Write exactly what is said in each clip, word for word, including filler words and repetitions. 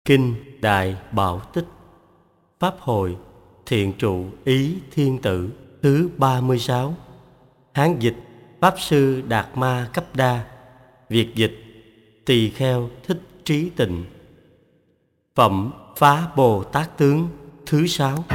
Kinh Đại Bảo Tích Pháp Hội Thiện Trụ Ý Thiên Tử thứ ba mươi sáu. Hán dịch Pháp Sư Đạt Ma Cấp Đa. Việt dịch Tỳ Kheo Thích Trí Tịnh. Phẩm Phá Bồ Tát Tướng thứ sáu.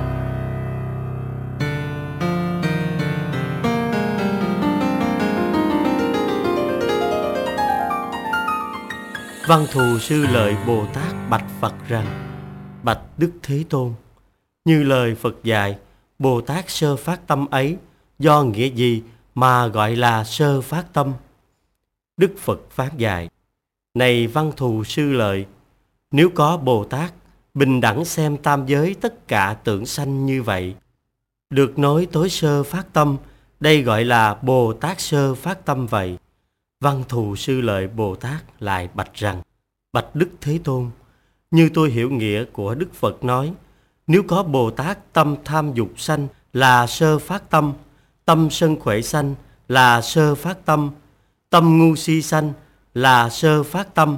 Văn Thù Sư Lợi Bồ Tát bạch Phật rằng: Bạch Đức Thế Tôn, như lời Phật dạy, Bồ Tát sơ phát tâm ấy do nghĩa gì mà gọi là sơ phát tâm? Đức Phật phán dạy: Này Văn Thù Sư Lợi, nếu có Bồ Tát bình đẳng xem tam giới tất cả tưởng sanh như vậy, được nói tối sơ phát tâm, đây gọi là Bồ Tát sơ phát tâm vậy. Văn Thù Sư Lợi Bồ Tát lại bạch rằng: Bạch Đức Thế Tôn, như tôi hiểu nghĩa của Đức Phật nói, nếu có Bồ Tát tâm tham dục sanh là sơ phát tâm, tâm sân khỏe sanh là sơ phát tâm, tâm ngu si sanh là sơ phát tâm.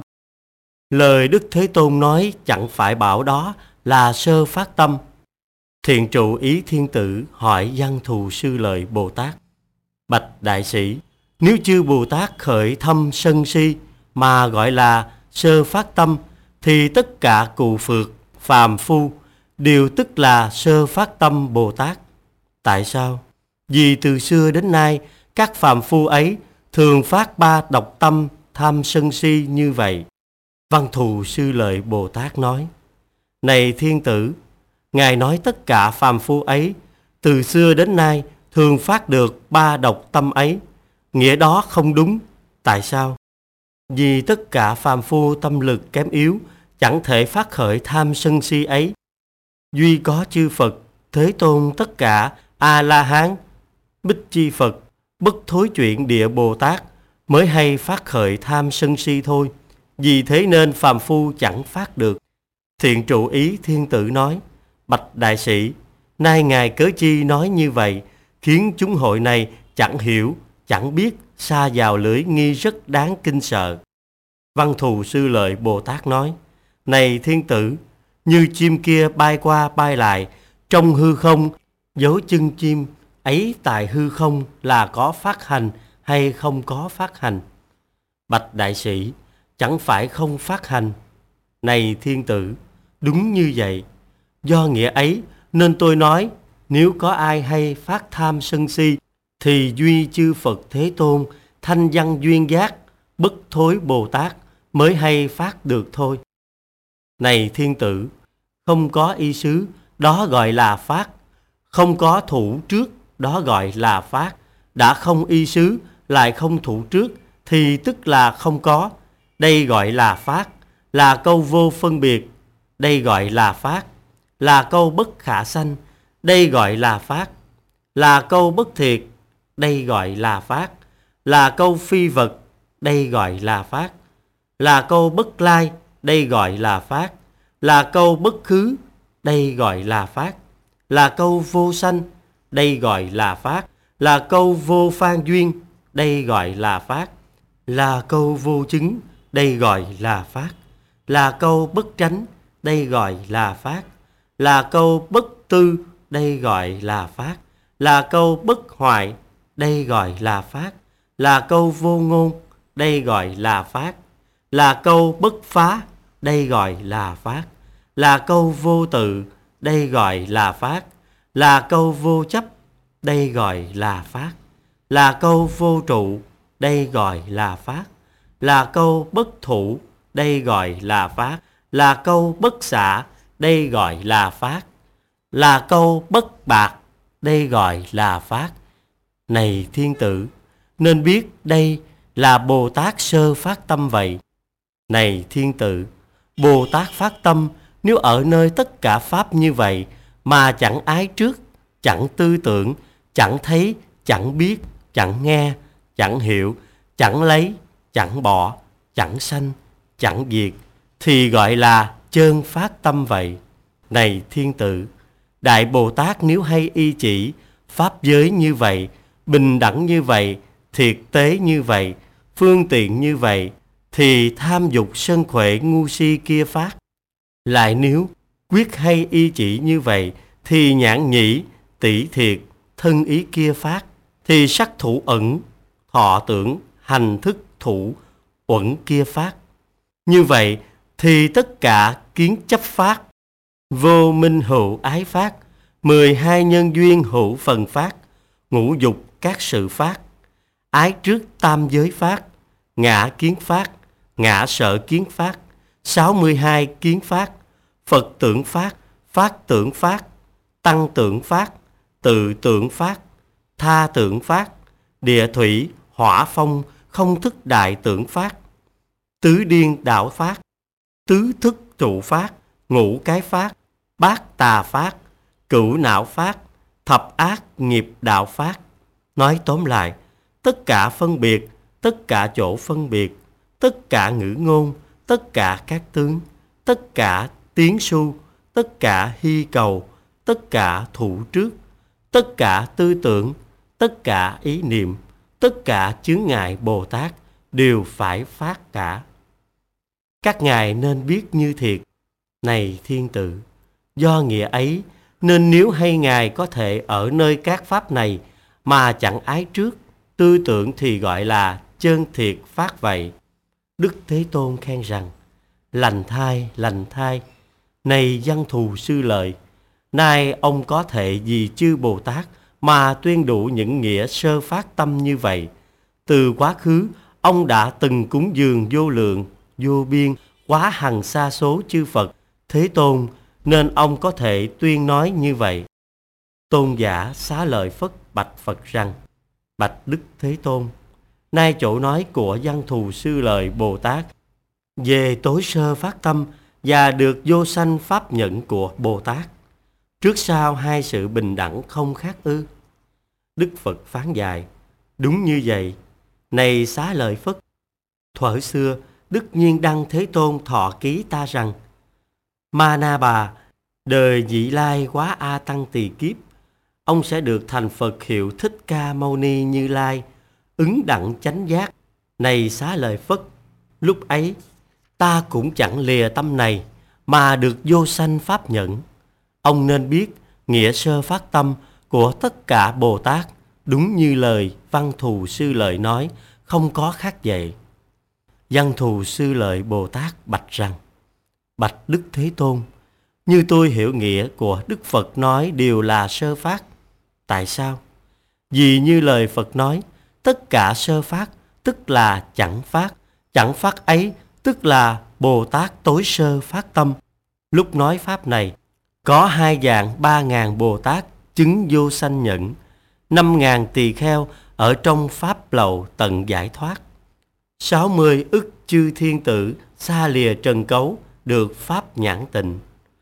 Lời Đức Thế Tôn nói chẳng phải bảo đó là sơ phát tâm. Thiện Trụ Ý Thiên Tử hỏi Văn Thù Sư Lợi Bồ Tát: Bạch Đại Sĩ, nếu chư Bồ Tát khởi thâm sân si mà gọi là sơ phát tâm, thì tất cả cụ phược, phàm phu đều tức là sơ phát tâm Bồ Tát. Tại sao? Vì từ xưa đến nay các phàm phu ấy thường phát ba độc tâm tham sân si như vậy. Văn Thù Sư Lợi Bồ Tát nói: Này Thiên Tử, Ngài nói tất cả phàm phu ấy từ xưa đến nay thường phát được ba độc tâm ấy, nghĩa đó không đúng. Tại sao? Vì tất cả phàm phu tâm lực kém yếu chẳng thể phát khởi tham sân si ấy. Duy có chư Phật, Thế Tôn tất cả A-la-hán, Bích Chi Phật, Bất Thối Chuyển Địa Bồ Tát mới hay phát khởi tham sân si thôi. Vì thế nên phàm phu chẳng phát được. Thiện Trụ Ý Thiên Tử nói: Bạch Đại Sĩ, nay Ngài cớ chi nói như vậy, khiến chúng hội này chẳng hiểu, chẳng biết, sa vào lưỡi nghi rất đáng kinh sợ. Văn Thù Sư Lợi Bồ Tát nói: Này Thiên Tử, như chim kia bay qua bay lại trong hư không, dấu chân chim ấy tại hư không là có phát hành hay không có phát hành? Bạch Đại Sĩ, chẳng phải không phát hành. Này Thiên Tử, đúng như vậy. Do nghĩa ấy nên tôi nói, nếu có ai hay phát tham sân si, thì duy chư Phật Thế Tôn thanh văn duyên giác Bất Thối Bồ Tát mới hay phát được thôi. Này Thiên Tử, không có y xứ, đó gọi là phát. Không có thủ trước, đó gọi là phát. Đã không y xứ, lại không thủ trước, thì tức là không có. Đây gọi là phát. Là câu vô phân biệt. Đây gọi là phát. Là câu bất khả sanh. Đây gọi là phát. Là câu bất thiệt. Đây gọi là phát. Là câu phi vật. Đây gọi là phát. Là câu bất lai. Đây gọi là phát. Là câu bất khứ. Đây gọi là phát. Là câu vô sanh. Đây gọi là phát. Là câu vô phan duyên. Đây gọi là phát. Là câu vô chứng. Đây gọi là phát. Là câu bất tránh. Đây gọi là phát. Là câu bất tư. Đây gọi là phát. Là câu bất hoại. Đây gọi là phát. Là câu vô ngôn. Đây gọi là phát. Là câu bất phá. Đây gọi là phát. Là câu vô tự. Đây gọi là phát. Là câu vô chấp. Đây gọi là phát. Là câu vô trụ. Đây gọi là phát. Là câu bất thủ. Đây gọi là phát. Là câu bất xả. Đây gọi là phát. Là câu bất bạc. Đây gọi là phát. Này Thiên Tử, nên biết đây là Bồ Tát sơ phát tâm vậy. Này Thiên Tử, Bồ Tát phát tâm nếu ở nơi tất cả pháp như vậy mà chẳng ái trước, chẳng tư tưởng, chẳng thấy, chẳng biết, chẳng nghe, chẳng hiểu, chẳng lấy, chẳng bỏ, chẳng sanh, chẳng diệt, thì gọi là chơn phát tâm vậy. Này Thiên Tử, Đại Bồ Tát nếu hay y chỉ pháp giới như vậy, bình đẳng như vậy, thiệt tế như vậy, phương tiện như vậy, thì tham dục sân khỏe ngu si kia phát, Lại nếu quyết hay y chỉ như vậy, thì nhãn nhĩ, tỷ thiệt, thân ý kia phát, thì sắc thủ ẩn, thọ tưởng, hành thức thủ, uẩn kia phát. Như vậy thì tất cả kiến chấp phát, vô minh hữu ái phát, mười hai nhân duyên hữu phần phát, ngũ dục các sự phát, ái trước tam giới phát, ngã kiến phát, ngã sợ kiến phát, sáu mươi hai kiến phát, Phật tưởng phát, phát tưởng phát, tăng tưởng phát, tự tưởng phát, tha tưởng phát, địa thủy, hỏa phong, không thức đại tưởng phát, tứ điên đạo phát, tứ thức trụ phát, ngũ cái phát, bát tà phát, cửu não phát, thập ác nghiệp đạo phát. Nói tóm lại, tất cả phân biệt, tất cả chỗ phân biệt, tất cả ngữ ngôn, tất cả các tướng, tất cả tiến su, tất cả hy cầu, tất cả thủ trước, tất cả tư tưởng, tất cả ý niệm, tất cả chướng ngại Bồ Tát đều phải phát cả. Các ngài nên biết như thiệt, này thiên tử, do nghĩa ấy nên nếu hay ngài có thể ở nơi các pháp này mà chẳng ái trước, tư tưởng thì gọi là chân thiệt phát vậy. Đức Thế Tôn khen rằng, lành thai, lành thai, này văn thù sư lợi, nay ông có thể vì chư Bồ Tát mà tuyên đủ những nghĩa sơ phát tâm như vậy. Từ quá khứ, ông đã từng cúng dường vô lượng, vô biên, quá hằng sa số chư Phật, Thế Tôn, nên ông có thể tuyên nói như vậy. Tôn giả Xá Lợi Phất bạch Phật rằng, bạch Đức Thế Tôn, nay chỗ nói của văn thù sư lợi Bồ Tát về tối sơ phát tâm và được vô sanh pháp nhẫn của Bồ Tát, trước sau hai sự bình đẳng không khác ư? Đức Phật phán dạy, đúng như vậy. Này Xá Lợi Phất, thuở xưa Đức Nhiên Đăng Thế Tôn thọ ký ta rằng, Ma Na Bà, đời vị lai quá A Tăng Tỳ kiếp, ông sẽ được thành Phật hiệu Thích Ca Mâu Ni Như Lai, ứng đặng chánh giác. Này Xá Lợi Phất, lúc ấy ta cũng chẳng lìa tâm này mà được vô sanh pháp nhẫn. Ông nên biết nghĩa sơ phát tâm của tất cả Bồ Tát, đúng như lời văn thù sư lợi nói, không có khác vậy. Văn thù sư lợi Bồ Tát bạch rằng, bạch Đức Thế Tôn, như tôi hiểu nghĩa của Đức Phật nói đều là sơ phát. Tại sao? Vì như lời Phật nói, tất cả sơ phát tức là chẳng phát, chẳng phát ấy tức là Bồ Tát tối sơ phát tâm. Lúc nói pháp này, có hai vạn ba ngàn Bồ Tát chứng vô sanh nhẫn, năm ngàn tỳ kheo ở trong pháp lậu tận giải thoát, sáu mươi ức chư thiên tử xa lìa trần cấu được pháp nhãn tịnh.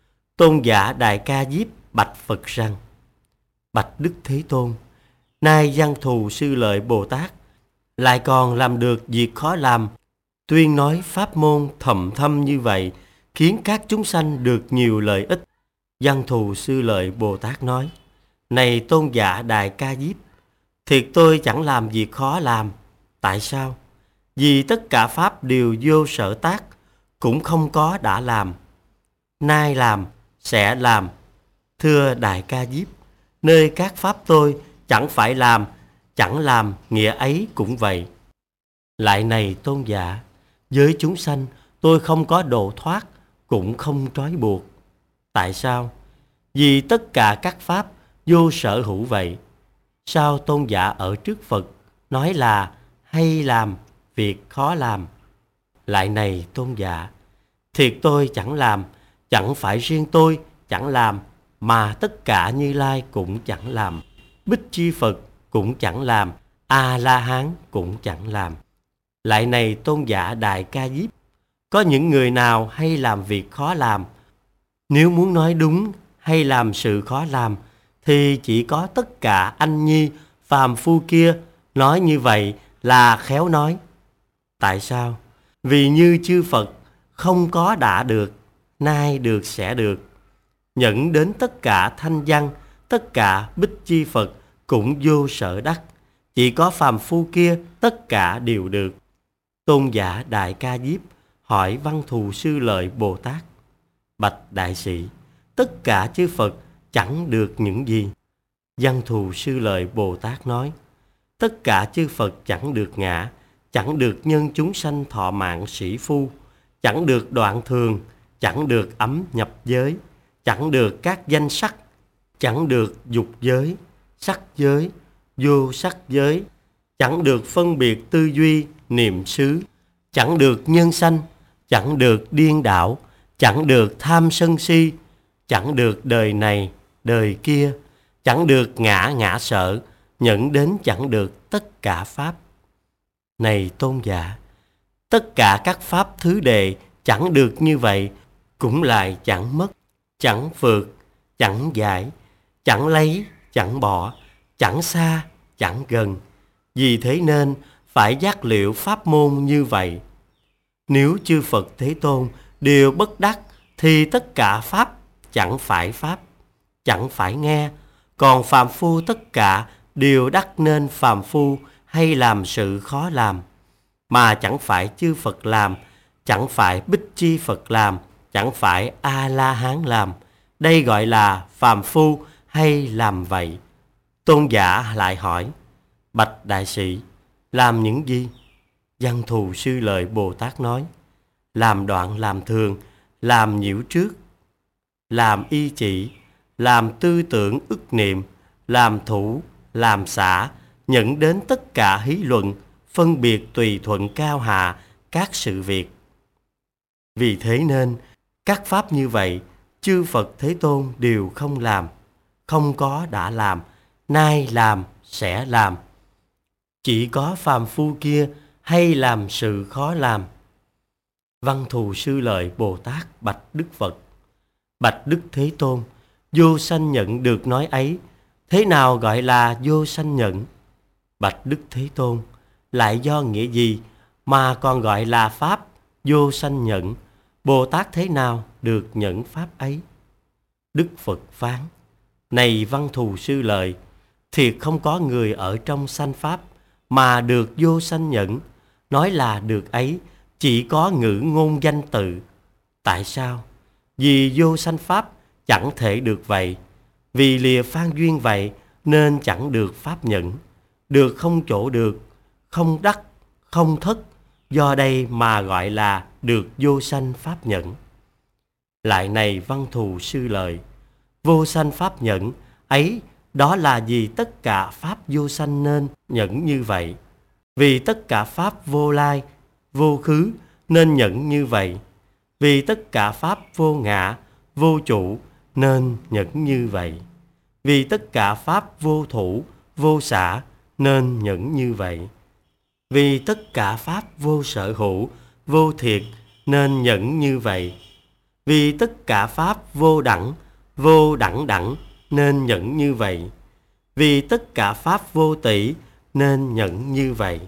Tôn giả Đại Ca Diếp bạch Phật rằng, bạch Đức Thế Tôn, nay văn thù sư lợi Bồ Tát lại còn làm được việc khó làm, tuyên nói pháp môn thầm thâm như vậy, khiến các chúng sanh được nhiều lợi ích. Văn thù sư lợi Bồ Tát nói, này tôn giả Đại Ca Diếp, thiệt tôi chẳng làm việc khó làm. Tại sao? Vì tất cả pháp đều vô sở tác, cũng không có đã làm, nay làm, sẽ làm. Thưa Đại Ca Diếp, nơi các pháp tôi chẳng phải làm, chẳng làm nghĩa ấy cũng vậy. Lại này tôn giả, với chúng sanh tôi không có độ thoát, cũng không trói buộc. Tại sao? Vì tất cả các pháp vô sở hữu vậy. Sao tôn giả ở trước Phật nói là hay làm, việc khó làm? Lại này tôn giả, thiệt tôi chẳng làm, chẳng phải riêng tôi chẳng làm, mà tất cả Như Lai cũng chẳng làm, Bích Chi Phật cũng chẳng làm, A-la-hán cũng chẳng làm. Lại này tôn giả Đại Ca Diếp, có những người nào hay làm việc khó làm? Nếu muốn nói đúng hay làm sự khó làm, thì chỉ có tất cả anh nhi phàm phu kia nói như vậy là khéo nói. Tại sao? Vì như chư Phật không có đã được, nay được sẽ được. Nhẫn đến tất cả thanh văn, tất cả Bích Chi Phật cũng vô sở đắc, chỉ có phàm phu kia tất cả đều được. Tôn giả Đại Ca Diếp hỏi văn thù sư lợi Bồ Tát, Bạch đại sĩ, tất cả chư Phật chẳng được những gì? Văn Thù Sư Lợi Bồ Tát nói, tất cả chư Phật chẳng được ngã, chẳng được nhân chúng sanh thọ mạng sĩ phu, chẳng được đoạn thường, chẳng được ấm nhập giới, chẳng được các danh sắc, chẳng được dục giới, sắc giới, vô sắc giới, chẳng được phân biệt tư duy, niệm xứ, chẳng được nhân sanh, chẳng được điên đảo, chẳng được tham sân si, chẳng được đời này, đời kia, chẳng được ngã ngã sợ, nhận đến chẳng được tất cả pháp. Này tôn giả, tất cả các pháp thứ đệ chẳng được như vậy, cũng lại chẳng mất, chẳng vượt, chẳng giải, chẳng lấy, chẳng bỏ, chẳng xa, chẳng gần. Vì thế nên phải giác liệu pháp môn như vậy. Nếu chư Phật Thế Tôn đều bất đắc, thì tất cả pháp chẳng phải pháp, chẳng phải nghe. Còn phàm phu tất cả đều đắc nên phàm phu, hay làm sự khó làm. Mà chẳng phải chư Phật làm, chẳng phải Bích Chi Phật làm, chẳng phải A-la-hán làm. Đây gọi là phàm phu hay làm vậy. Tôn giả lại hỏi, bạch đại sĩ, làm những gì? Văn Thù Sư Lợi Bồ Tát nói, làm đoạn làm thường, làm nhiễu trước, làm y chỉ, làm tư tưởng ức niệm, làm thủ, làm xả, nhận đến tất cả hí luận, phân biệt tùy thuận cao hạ các sự việc. Vì thế nên các pháp như vậy chư Phật Thế Tôn đều không làm, không có đã làm, nay làm, sẽ làm. Chỉ có phàm phu kia hay làm sự khó làm. Văn Thù Sư Lợi Bồ Tát bạch Đức Phật, bạch Đức Thế Tôn, vô sanh nhận được nói ấy, thế nào gọi là vô sanh nhận? Bạch Đức Thế Tôn, lại do nghĩa gì mà còn gọi là pháp vô sanh nhận? Bồ Tát thế nào được nhận pháp ấy? Đức Phật phán, này Văn Thù Sư Lợi, thiệt không có người ở trong sanh pháp mà được vô sanh nhẫn. Nói là được ấy, chỉ có ngữ ngôn danh tự. Tại sao? Vì vô sanh pháp chẳng thể được vậy. Vì lìa phan duyên vậy nên chẳng được pháp nhẫn. Được không chỗ được, không đắc, không thất, do đây mà gọi là được vô sanh pháp nhẫn. Lại này Văn Thù Sư Lợi, vô sanh pháp nhẫn ấy, đó là vì tất cả pháp vô sanh nên nhẫn như vậy. Vì tất cả pháp vô lai, vô khứ nên nhẫn như vậy. Vì tất cả pháp vô ngã, vô chủ nên nhẫn như vậy. Vì tất cả pháp vô thủ, vô xả nên nhẫn như vậy. Vì tất cả pháp vô sở hữu, vô thiệt nên nhẫn như vậy. Vì tất cả pháp vô đẳng, vô đẳng đẳng nên nhẫn như vậy. Vì tất cả pháp vô tỷ nên nhẫn như vậy.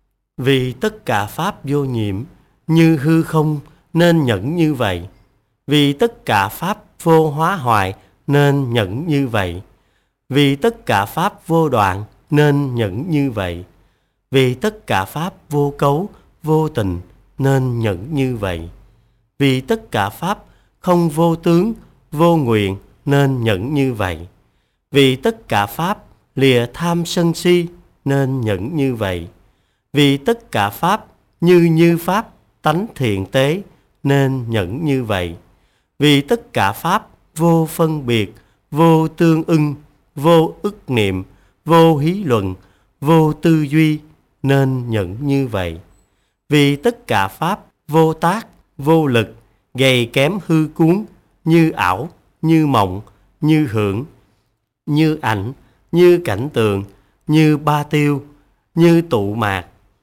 Vì tất cả pháp vô nhiễm như hư không nên nhẫn như vậy. Vì tất cả pháp vô hóa hoại nên nhẫn như vậy. Vì tất cả pháp vô đoạn nên nhẫn như vậy. Vì tất cả pháp vô cấu, vô tình nên nhẫn như vậy. Vì tất cả pháp không vô tướng, vô nguyện nên nhẫn như vậy. Vì tất cả pháp lìa tham sân si nên nhẫn như vậy. Vì tất cả pháp như như pháp tánh thiện tế nên nhẫn như vậy. Vì tất cả pháp vô phân biệt, vô tương ưng, vô ức niệm, vô hí luận, vô tư duy nên nhẫn như vậy. Vì tất cả pháp vô tác, vô lực, gầy kém hư cuốn, như ảo, như mộng, như hưởng, như ảnh, như cảnh tượng, như ba tiêu, như tụ mạc,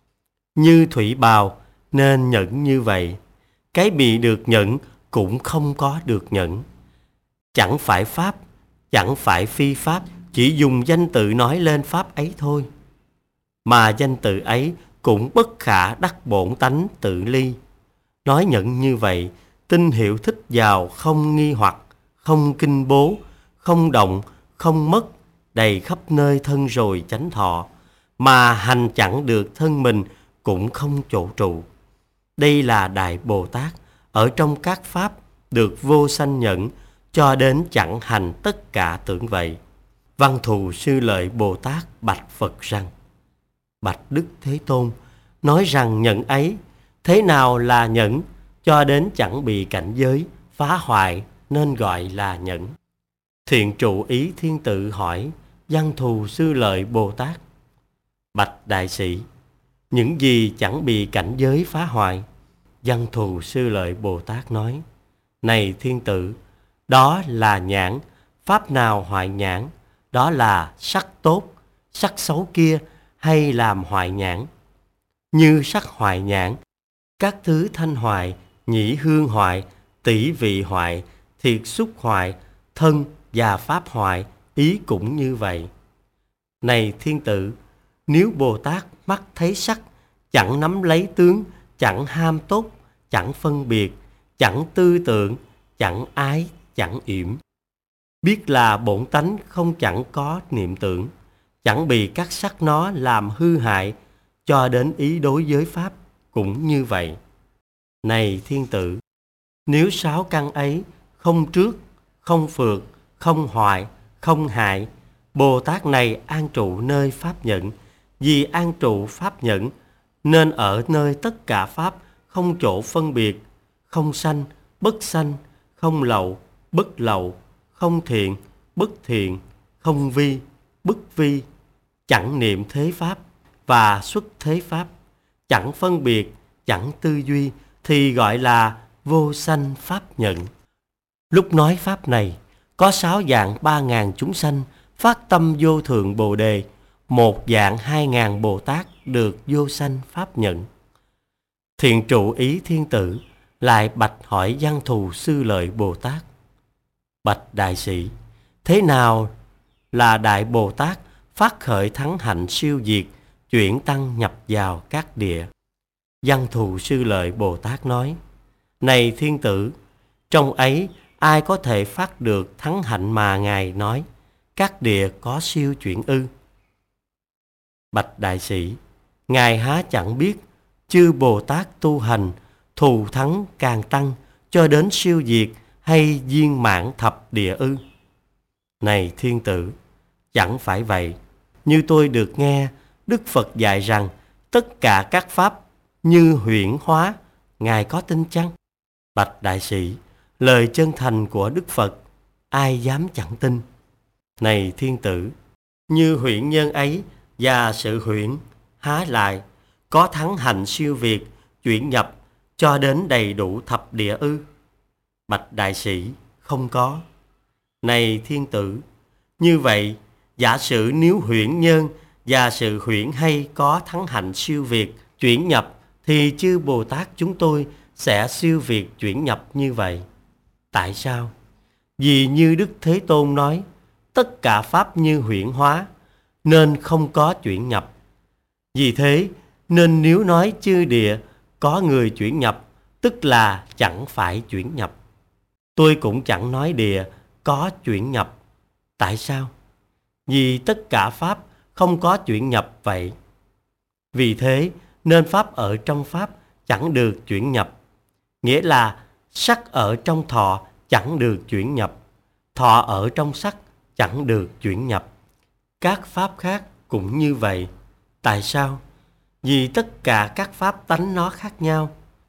như thủy bào nên nhẫn như vậy. Cái bị được nhẫn cũng không có được nhẫn. Chẳng phải pháp, chẳng phải phi pháp, chỉ dùng danh tự nói lên pháp ấy thôi. Mà danh tự ấy cũng bất khả đắc bổn tánh tự ly. Nói nhẫn như vậy, tinh hiệu thích vào không nghi hoặc, không kinh bố, không động, không mất, đầy khắp nơi thân rồi chánh thọ, mà hành chẳng được thân mình cũng không chỗ trụ. Đây là Đại Bồ Tát ở trong các pháp được vô sanh nhẫn, cho đến chẳng hành tất cả tưởng vậy. Văn Thù Sư Lợi Bồ Tát bạch Phật rằng: Bạch Đức Thế Tôn, nói rằng nhẫn ấy, thế nào là nhẫn, cho đến chẳng bị cảnh giới phá hoại nên gọi là nhẫn. Thiện trụ ý thiên tự hỏi Văn Thù Sư Lợi Bồ Tát: Bạch Đại Sĩ, những gì chẳng bị cảnh giới phá hoại? Văn Thù Sư Lợi Bồ Tát nói: Này thiên tử, đó là nhãn. Pháp nào hoại nhãn? Đó là sắc tốt, sắc xấu kia hay làm hoại nhãn. Như sắc hoại nhãn, các thứ thanh hoại, nhĩ hương hoại, tỷ vị hoại, thiệt xúc hoại, thân và pháp hoại, ý cũng như vậy. Này thiên tử, nếu Bồ Tát mắt thấy sắc, chẳng nắm lấy tướng, chẳng ham tốt, chẳng phân biệt, chẳng tư tưởng, chẳng ái, chẳng yểm, biết là bổn tánh không chẳng có niệm tưởng, chẳng bị các sắc nó làm hư hại, cho đến ý đối với pháp cũng như vậy. Này thiên tử, nếu sáu căn ấy không trước, không phượt, không hoại, không hại, Bồ Tát này an trụ nơi pháp nhẫn. Vì an trụ pháp nhẫn nên ở nơi tất cả pháp không chỗ phân biệt, không sanh, bất sanh, không lậu, bất lậu, không thiện, bất thiện, không vi, bất vi, chẳng niệm thế pháp và xuất thế pháp, chẳng phân biệt, chẳng tư duy, thì gọi là vô sanh pháp nhận. Lúc nói pháp này, có sáu dạng ba ngàn chúng sanh phát tâm vô thượng Bồ Đề, một dạng hai ngàn Bồ Tát được vô sanh pháp nhận. Thiện trụ ý thiên tử lại bạch hỏi Văn Thù Sư Lợi Bồ Tát: Bạch Đại Sĩ, thế nào là Đại Bồ Tát phát khởi thắng hạnh siêu diệt, chuyển tăng nhập vào các địa? Văn Thù Sư Lợi Bồ Tát nói: Này thiên tử, trong ấy ai có thể phát được thắng hạnh mà Ngài nói, các địa có siêu chuyển ư? Bạch Đại Sĩ, Ngài há chẳng biết chư Bồ Tát tu hành thù thắng càng tăng cho đến siêu diệt hay viên mãn thập địa ư? Này thiên tử, chẳng phải vậy. Như tôi được nghe Đức Phật dạy rằng tất cả các pháp như huyễn hóa, Ngài có tin chăng? Bạch Đại Sĩ, lời chân thành của Đức Phật ai dám chẳng tin. Này thiên tử, như huyễn nhân ấy và sự huyễn há lại có thắng hành siêu việt, chuyển nhập cho đến đầy đủ thập địa ư? Bạch Đại Sĩ, không có. Này thiên tử, như vậy giả sử nếu huyễn nhân và sự huyễn hay có thắng hạnh siêu việt, chuyển nhập, thì chư Bồ Tát chúng tôi sẽ siêu việt chuyển nhập như vậy. Tại sao? Vì như Đức Thế Tôn nói, tất cả pháp như huyễn hóa, nên không có chuyển nhập. Vì thế, nên nếu nói chư địa có người chuyển nhập, tức là chẳng phải chuyển nhập. Tôi cũng chẳng nói địa có chuyển nhập. Tại sao? Vì tất cả pháp không có chuyển nhập vậy. Vì thế, nên pháp ở trong pháp chẳng được chuyển nhập. Nghĩa là sắc ở trong thọ chẳng được chuyển nhập, thọ ở trong sắc chẳng được chuyển nhập. Các pháp khác cũng như vậy. Tại sao? Vì tất cả các pháp tánh nó khác nhau.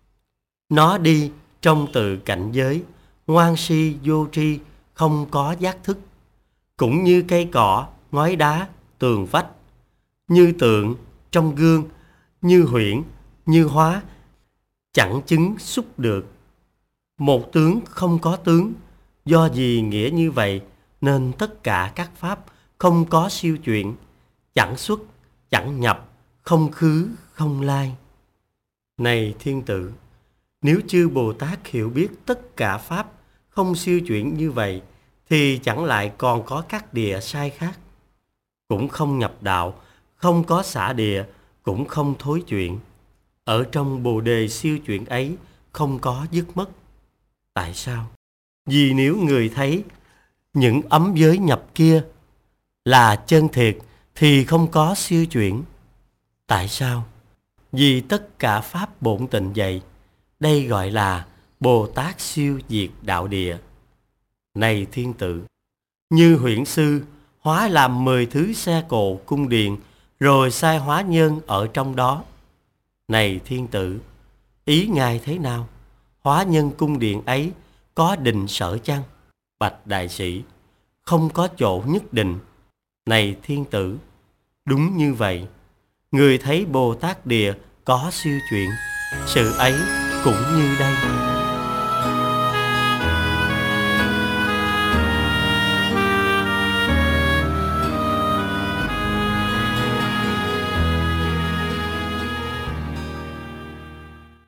Nó đi trong từ cảnh giới, ngoan si vô tri, không có giác thức. Cũng như cây cỏ, ngói đá, tường vách, như tượng, trong gương, như huyễn, như hóa, chẳng chứng xúc được. Một tướng không có tướng, do vì nghĩa như vậy nên tất cả các pháp không có siêu chuyển, chẳng xuất, chẳng nhập, không khứ, không lai. Này thiên tử, nếu chư Bồ Tát hiểu biết tất cả pháp không siêu chuyển như vậy, thì chẳng lại còn có các địa sai khác. Cũng không nhập đạo, không có xả địa, cũng không thối chuyển. Ở trong Bồ Đề siêu chuyển ấy không có dứt mất. Tại sao? Vì nếu người thấy những ấm giới nhập kia là chân thiệt thì không có siêu chuyển. Tại sao? Vì tất cả pháp bổn tịnh vậy. Đây gọi là Bồ Tát siêu diệt đạo địa. Này thiên tử, như huyễn sư hóa làm mười thứ xe cộ cung điện, rồi sai hóa nhân ở trong đó. Này thiên tử, ý ngài thế nào? Hóa nhân cung điện ấy có định sở chăng? Bạch đại sĩ, không có chỗ nhất định. Này thiên tử, đúng như vậy. Người thấy Bồ Tát địa có siêu chuyện, sự ấy cũng như đây.